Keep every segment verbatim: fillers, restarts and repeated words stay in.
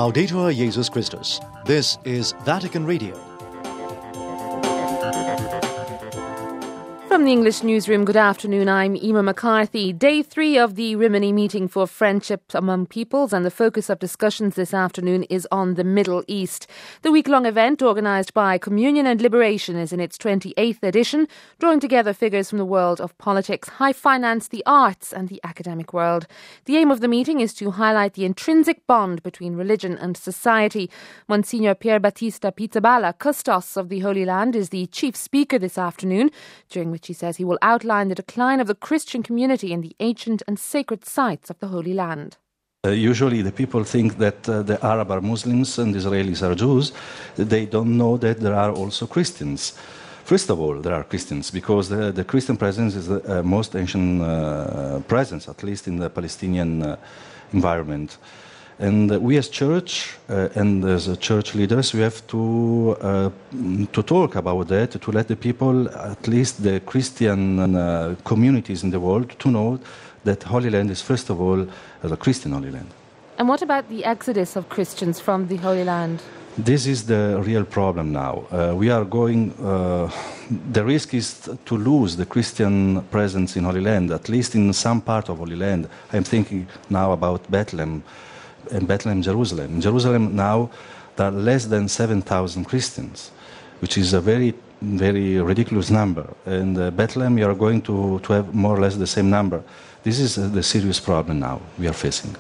Laudetur Jesus Christus. This is Vatican Radio. From the English newsroom, good afternoon. I'm Emma McCarthy. Day three of the Rimini meeting for friendship among peoples, and the focus of discussions this afternoon is on the Middle East. The week-long event, organised by Communion and Liberation, is in its twenty-eighth edition, drawing together figures from the world of politics, high finance, the arts and the academic world. The aim of the meeting is to highlight the intrinsic bond between religion and society. Monsignor Pier Battista Pizzaballa, Custos of the Holy Land, is the chief speaker this afternoon, during which he says he will outline the decline of the Christian community in the ancient and sacred sites of the Holy Land. Uh, usually the people think that uh, the Arab are Muslims and the Israelis are Jews. They don't know that there are also Christians. First of all, there are Christians because the, the Christian presence is the uh, most ancient uh, presence, at least in the Palestinian uh, environment. And uh, we as church uh, and as uh, church leaders, we have to uh, to talk about that, to let the people, at least the Christian uh, communities in the world, to know that Holy Land is first of all as a Christian Holy Land. And what about the exodus of Christians from the Holy Land? This is the real problem now. Uh, we are going, uh, the risk is to lose the Christian presence in Holy Land, at least in some part of Holy Land. I'm thinking now about Bethlehem. In Bethlehem, Jerusalem. In Jerusalem now there are less than seven thousand Christians, which is a very, very ridiculous number. And uh, Bethlehem, you are going to, to have more or less the same number. This is uh, the serious problem now we are facing.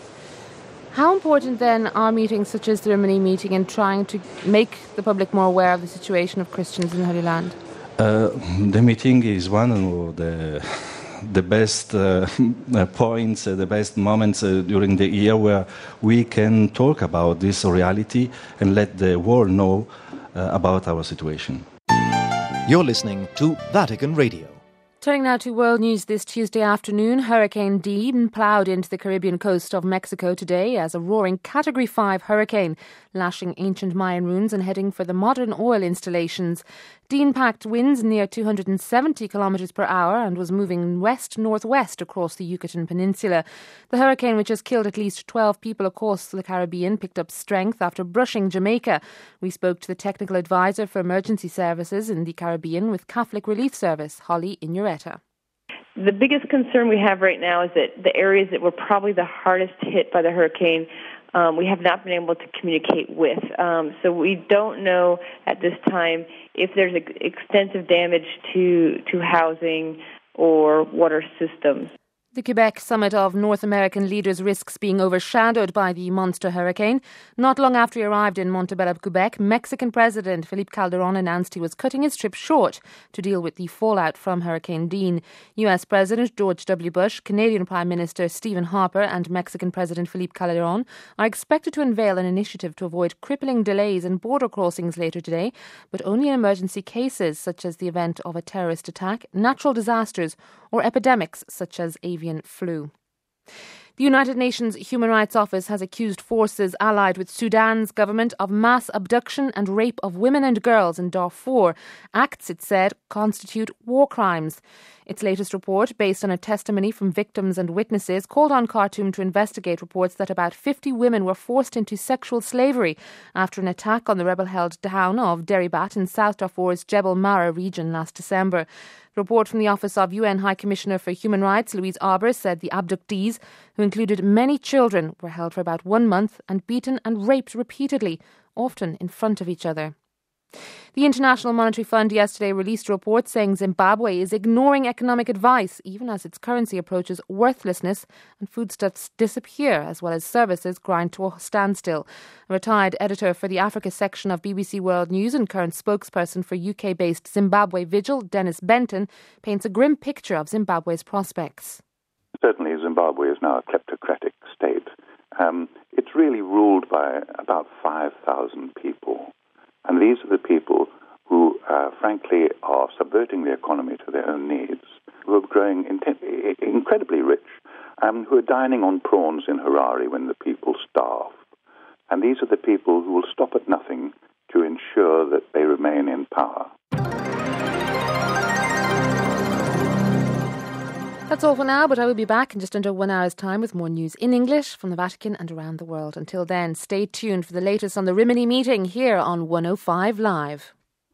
How important then are meetings such as the Rimini meeting in trying to make the public more aware of the situation of Christians in the Holy Land? Uh, the meeting is one of the... the best uh, points, uh, the best moments uh, during the year where we can talk about this reality and let the world know uh, about our situation. You're listening to Vatican Radio. Turning now to world news this Tuesday afternoon, Hurricane Dean ploughed into the Caribbean coast of Mexico today as a roaring Category five hurricane, lashing ancient Mayan ruins and heading for the modern oil installations. Dean packed winds near two hundred seventy kilometres per hour and was moving west-northwest across the Yucatan Peninsula. The hurricane, which has killed at least twelve people across the Caribbean, picked up strength after brushing Jamaica. We spoke to the technical advisor for emergency services in the Caribbean with Catholic Relief Service, Holly Inureta. The biggest concern we have right now is that the areas that were probably the hardest hit by the hurricane, um, we have not been able to communicate with. Um, so we don't know at this time if there's ex- extensive damage to, to housing or water systems. The Quebec summit of North American leaders risks being overshadowed by the monster hurricane. Not long after he arrived in Montebello, Quebec, Mexican President Felipe Calderón announced he was cutting his trip short to deal with the fallout from Hurricane Dean. U S President George W. Bush, Canadian Prime Minister Stephen Harper and Mexican President Felipe Calderón are expected to unveil an initiative to avoid crippling delays in border crossings later today, but only in emergency cases such as the event of a terrorist attack, natural disasters or epidemics such as avian flu. The United Nations Human Rights Office has accused forces allied with Sudan's government of mass abduction and rape of women and girls in Darfur. Acts, it said, constitute war crimes. Its latest report, based on a testimony from victims and witnesses, called on Khartoum to investigate reports that about fifty women were forced into sexual slavery after an attack on the rebel-held town of Deribat in South Darfur's Jebel Mara region last December. The report from the Office of U N High Commissioner for Human Rights, Louise Arbour, said the abductees, who included many children, were held for about one month and beaten and raped repeatedly, often in front of each other. The International Monetary Fund yesterday released a report saying Zimbabwe is ignoring economic advice even as its currency approaches worthlessness and foodstuffs disappear as well as services grind to a standstill. A retired editor for the Africa section of B B C World News and current spokesperson for U K-based Zimbabwe Vigil, Dennis Benton, paints a grim picture of Zimbabwe's prospects. Certainly Zimbabwe is now a kleptocratic state. Um, it's really ruled by about five thousand people. And these are the people who, uh, frankly, are subverting the economy to their own needs, who are growing inten- incredibly rich, um, who are dining on prawns in Harare when the people starve. And these are the people who will stop at nothing to ensure that they remain in power. That's all for now, but I will be back in just under one hour's time with more news in English from the Vatican and around the world. Until then, stay tuned for the latest on the Rimini meeting here on one oh five Live.